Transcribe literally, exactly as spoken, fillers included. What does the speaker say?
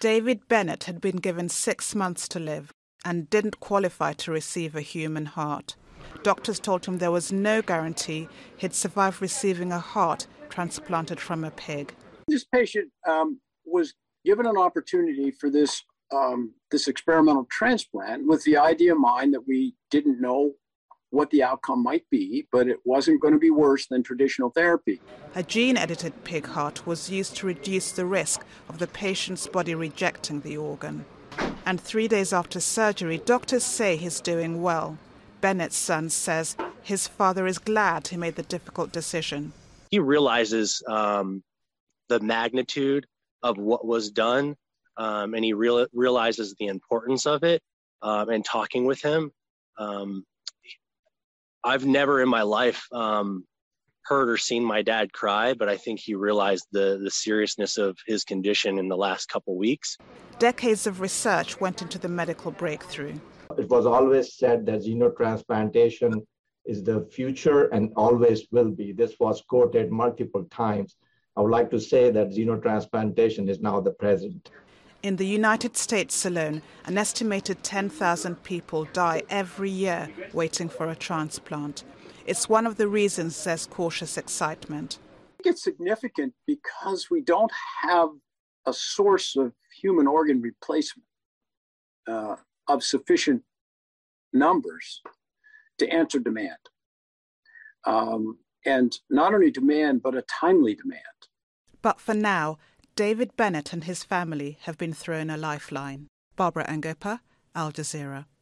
David Bennett had been given six months to live and didn't qualify to receive a human heart. Doctors told him there was no guarantee he'd survive receiving a heart transplanted from a pig. This patient um, was given an opportunity for this um, this experimental transplant with the idea in mind that we didn't know what the outcome might be, but it wasn't going to be worse than traditional therapy. A gene-edited pig heart was used to reduce the risk of the patient's body rejecting the organ. And three days after surgery, doctors say he's doing well. Bennett's son says his father is glad he made the difficult decision. He realizes um, the magnitude of what was done, um, and he real- realizes the importance of it. Um, and talking with him, um, I've never in my life um, heard or seen my dad cry, but I think he realized the, the seriousness of his condition in the last couple weeks. Decades of research went into the medical breakthrough. It was always said that xenotransplantation is the future and always will be. This was quoted multiple times. I would like to say that xenotransplantation is now the present. In the United States alone, an estimated ten thousand people die every year waiting for a transplant. It's one of the reasons there's cautious excitement. I think it's significant because we don't have a source of human organ replacement uh, of sufficient numbers to answer demand. Um, and not only demand, but a timely demand. But for now, David Bennett and his family have been thrown a lifeline. Barbara Angopa, Al Jazeera.